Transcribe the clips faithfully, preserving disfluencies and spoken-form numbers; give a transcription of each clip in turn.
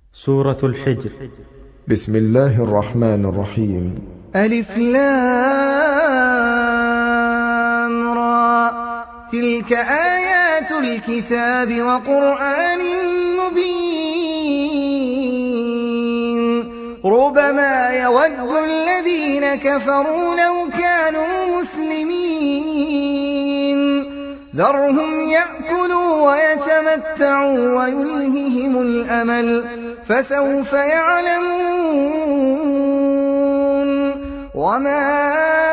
سورة الحجر. بسم الله الرحمن الرحيم. ألف لام را، تلك آيات الكتاب وقرآن مبين. ربما يود الذين كفروا لو كانوا مسلمين، ذرهم يأكلوا ويتمتعوا ويلههم الأمل، فسوف يعلمون. وما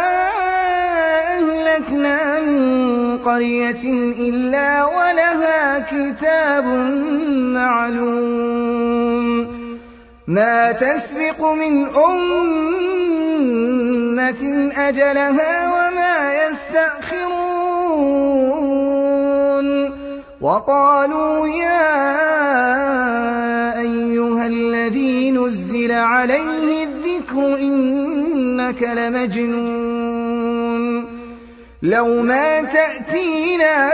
أهلكنا من قرية إلا ولها كتاب معلوم، ما تسبق من أمة أجلها وما يستأخرون. وقالوا يا أيها الذي نزل عليه الذكر إنك لمجنون، لو ما تأتينا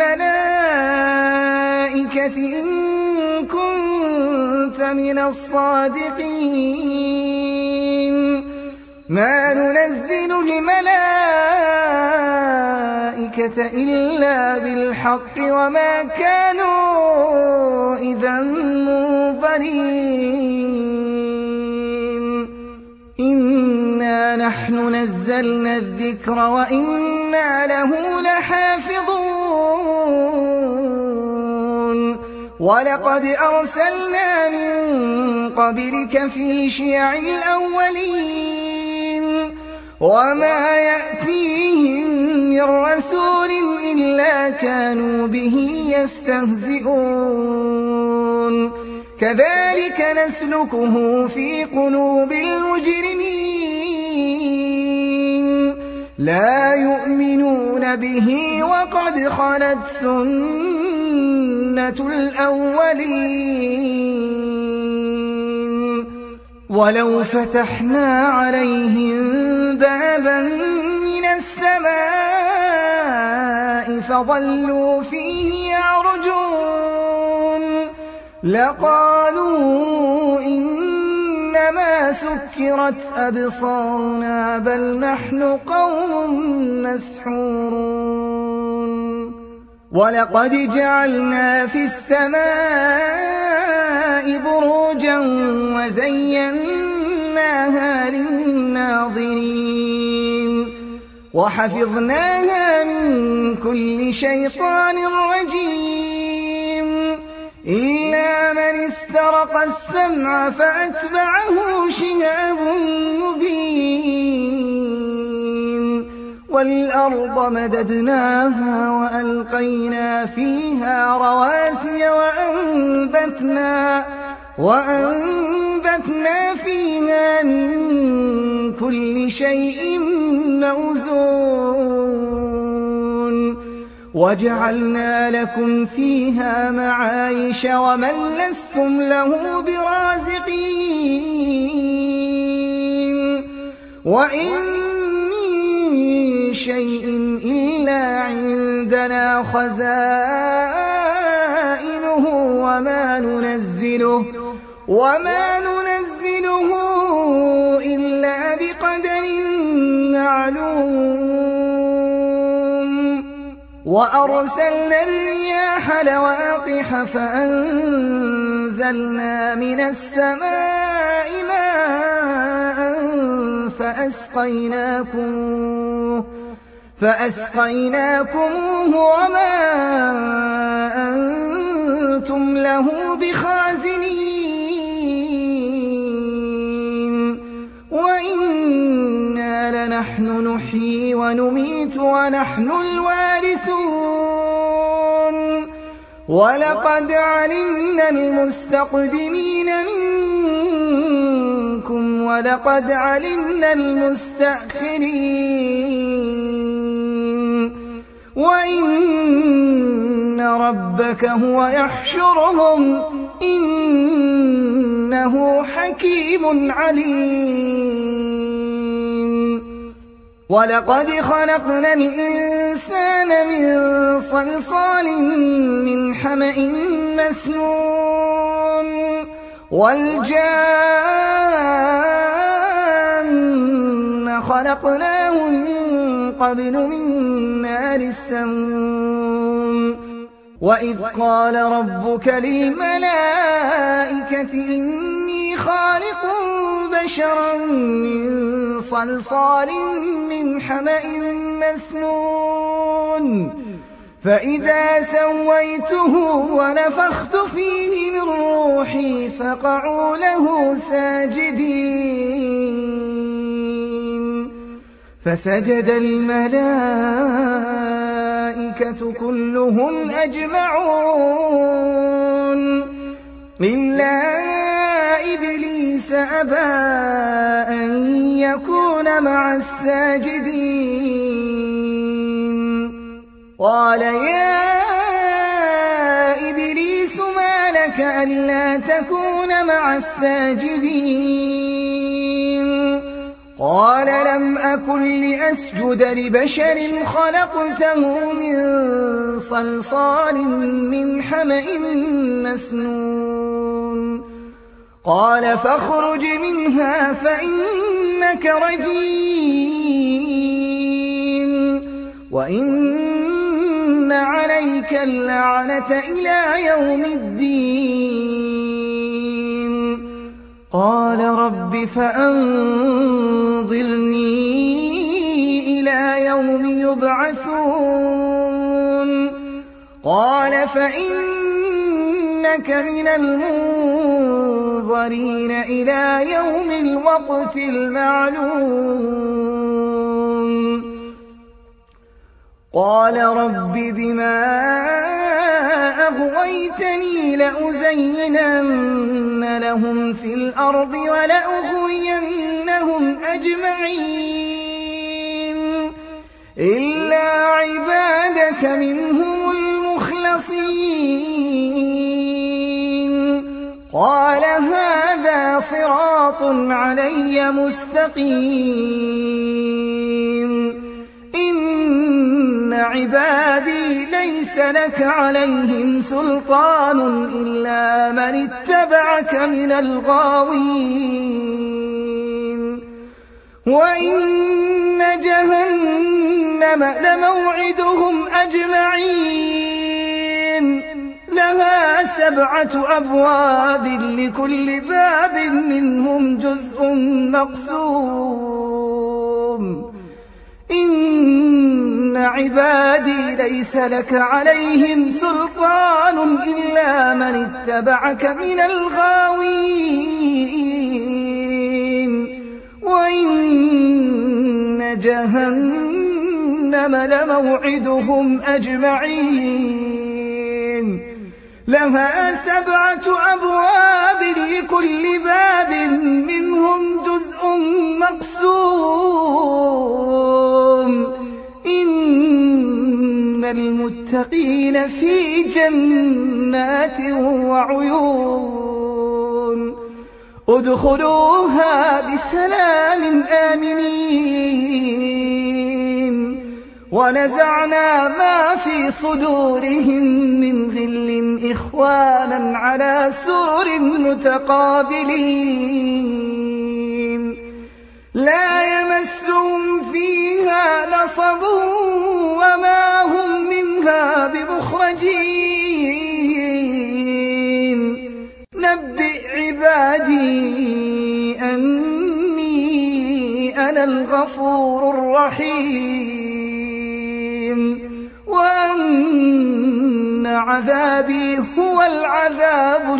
بالملائكة إن كنت من الصادقين. ما ننزل الملائكة إلا بالحق وما كانوا إذا منظرين. إنا نحن نزلنا الذكر وإنا له لحافظون. ولقد أرسلنا من قبلك في شيع الأولين، وما يأتيهم من رسول إلا كانوا به يستهزئون. كذلك نسلكه في قلوب المجرمين، لا يؤمنون به وقد خلت سنة الأولين. ولو فتحنا عليهم بابا من السماء فظلوا فيه يعرجون لقالوا إنما سكرت أبصارنا بل نحن قوم مسحورون. ولقد جعلنا في السماء بروجا وزيناها للناظرين، وحفظناها من كل شيطان رجيم، إلا من استرق السمع فأتبعه شهاب مبين. والأرض مددناها وألقينا فيها رواسي وأنبتنا, وأنبتنا فيها من كل شيء موزون. وجعلنا لكم فيها معايش ومن لستم له برازقين. وإن شيء إلا عندنا خزائنه وما ننزله وما ننزله إلا بقدر معلوم. وأرسلنا الرياح لواقح فأنزلنا من السماء ماء فأسقيناكم فأسقيناكموه وما أنتم له بخازنين. وإنا لنحن نحيي ونميت ونحن الوارثون. ولقد علمنا المستقدمين منكم ولقد علمنا المستأخرين. وإن ربك هو يحشرهم إنه حكيم عليم. ولقد خلقنا الإنسان من صلصال من حمأ مسنون والجان خلقناه من قبل من نار السموم وإذ قال ربك للملائكة إني خالق بشرا من صلصال من حمأ مسنون فإذا سويته ونفخت فيه من روحي فقعوا له ساجدين فسجد الملائكة كلهم أجمعون إلا إبليس أبى أن يكون مع الساجدين قال يا إبليس ما لك ألا تكون مع الساجدين قال لم أكن لأسجد لبشر خلقته من صلصال من حمأ مسنون قال فاخرج منها فإنك رجيم وإن عليك اللعنة إلى يوم الدين قال رب فأنظرني إلى يوم يبعثون قال فإنك من المنظرين إلى يوم الوقت المعلوم قال رب بما أغويتني لأزينن لهم في الأرض ولأغوينهم أجمعين إلا عبادك منهم المخلصين قال هذا صراط علي مستقيم إن عبادي ليس لك عليهم سلطان إلا من اتبعك من الغاوين وإن جهنم لموعدهم أجمعين لها سبعة أبواب لكل باب منهم جزء مقسوم إن عبادي ليس لك عليهم سلطان إلا من اتبعك من الغاوين وإن جهنم لموعدهم أجمعين لها سبعة أبواب لكل باب منهم جزء مقسوم إن المتقين في جنات وعيون ادخلوها بسلام آمنين ونزعنا ما في صدورهم من غل إخوانا على سرر متقابلين لا يمسهم فيها نصب وما هم منها بمخرجين نبئ عبادي أني أنا الغفور الرحيم وأن عذابي هو العذاب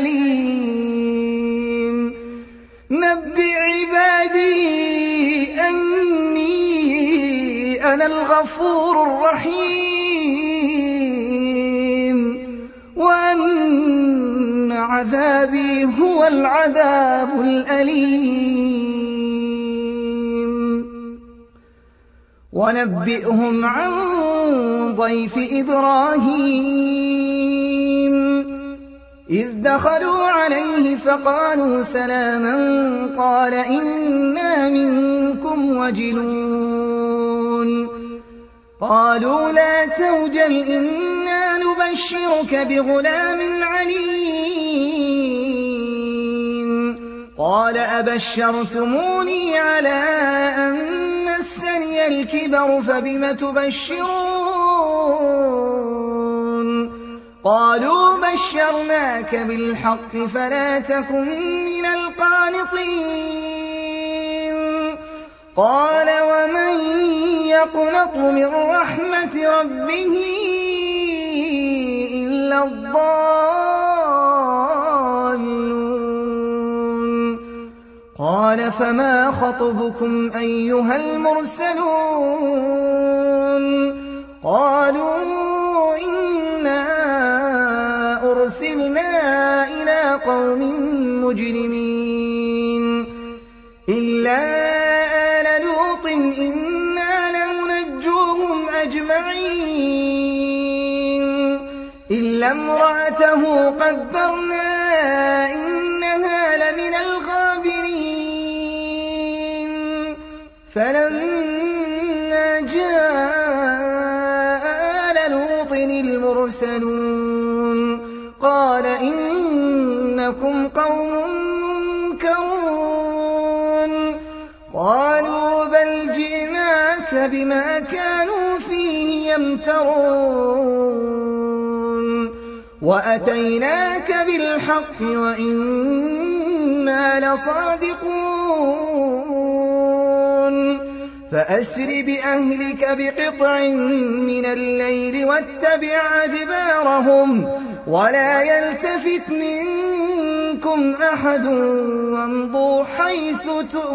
الأليم نبئ عبادي أني أنا الغفور الرحيم وأن عذابي هو العذاب الأليم ونبئهم عن ضيف إبراهيم إذ دخلوا عليه فقالوا سلاما قال إنا منكم وجلون قالوا لا توجل إنا نبشرك بغلام عليم أبشرتموني على أن مسني الكبر فبم تبشرون قالوا بشرناك بالحق فلا تكن من القانطين قال ومن يقنط من رحمة ربه إلا الضالون قال فما خطبكم أيها المرسلون قالوا إنا أرسلنا إلى قوم مجرمين إلا آل لوط إنا لمنجوهم أجمعين إلا امرأته قدرنا إنها لمن الغابرين فلما جاء آل لوط المرسلون قال إنكم قوم منكرون قالوا بل جئناك بما كانوا فيه يمترون وأتيناك بالحق وإنا لصادقون فأسر بأهلك بقطع من الليل واتبع أدبارهم ولا يلتفت منكم أحد وامضوا حيث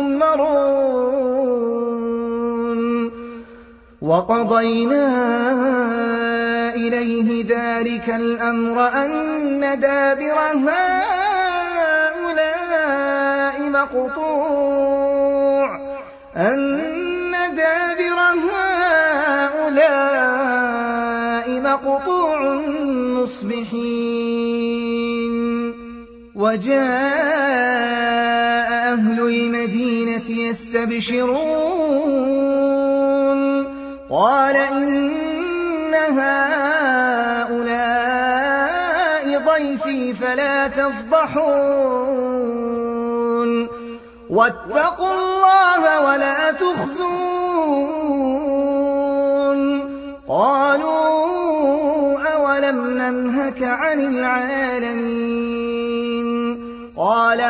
تؤمرون وقضينا إليه ذلك الأمر أن دابر هؤلاء مقطوع أن دابر هؤلاء مقطوع مصبحين وجاء أهل المدينة يستبشرون قال إن هؤلاء ضيفي فلا تفضحون واتقوا الله ولا تخزون قالوا أولم ننهك عن العالمين قال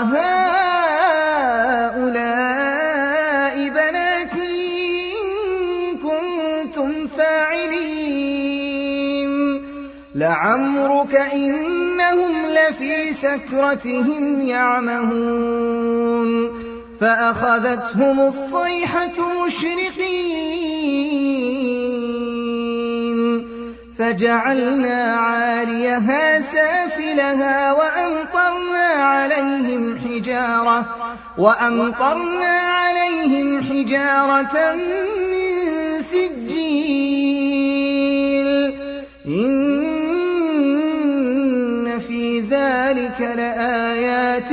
هؤلاء بناتي إن كنتم فاعلين لعمرك إنهم لفي سكرتهم يعمهون فأخذتهم الصيحة مشرقين فجعلنا عاليها سافلها وأمطرنا عليهم حجارة وأمطرنا عليهم حجارة من سجيل إن في ذلك لآيات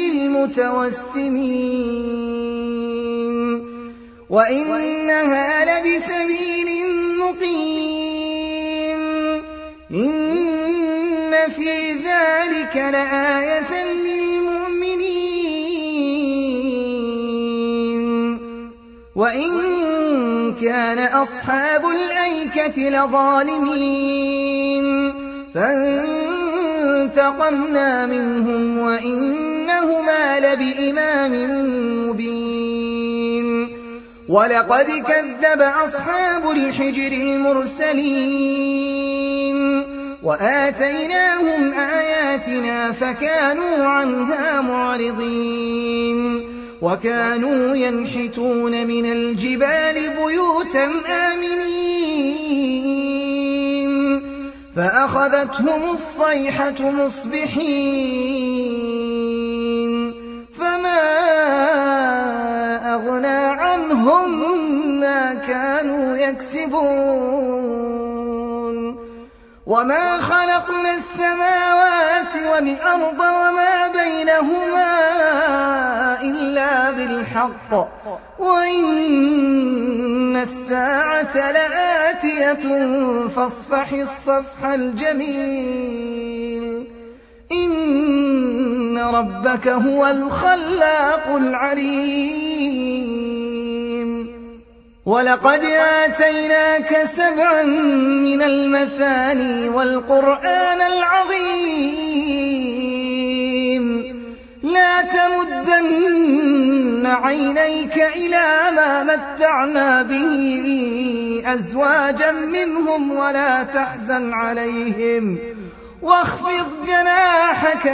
للمتوسمين وإنها لبسبيل مقيم إن في ذلك لآية للمؤمنين وإن كان أصحاب الأيكة لظالمين فانتقمنا منهم وإنهما لبإمام مبين ولقد كذب أصحاب الحجر المرسلين وآتيناهم آياتنا فكانوا عنها معرضين وكانوا ينحتون من الجبال بيوتا آمنين فأخذتهم الصيحة مصبحين فما أغنى عنهم ما كانوا يكسبون وما خلقنا السماوات والأرض وما بينهما إلا بالحق وإن الساعة لآتية فاصفح الصفح الجميل إن ربك هو الخلاق العليم. ولقد آتيناك سبعا من المثاني والقرآن العظيم. لا تمدن عينيك إلى ما متعنا به أزواجا منهم ولا تحزن عليهم واخفض جناحك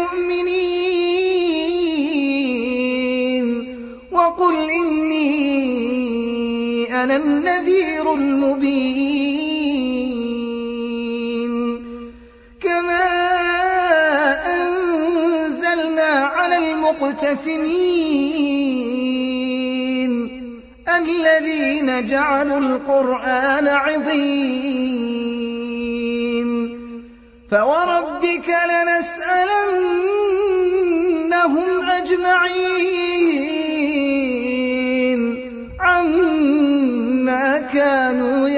للمؤمنين وقل إني أنا النذير المبين. كما أنزلنا على المقتسمين الذين جعلوا القرآن عظيم. فوربك لنسألنهم أجمعين عما كانوا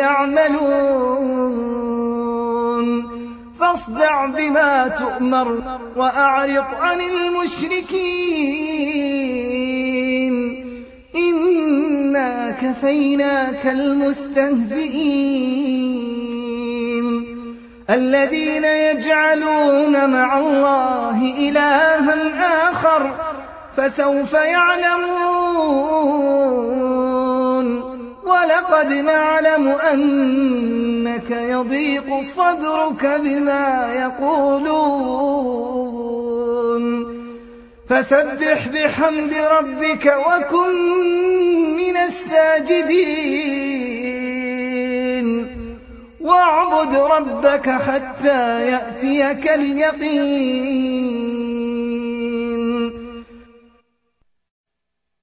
يعملون. فاصدع بما تؤمر وأعرض عن المشركين إنا كفيناك المستهزئين الذين يجعلون مع الله إلها آخر فسوف يعلمون. ولقد نعلم أنك يضيق صدرك بما يقولون فسبح بحمد ربك وكن من الساجدين واعبد ربك حتى يأتيك اليقين.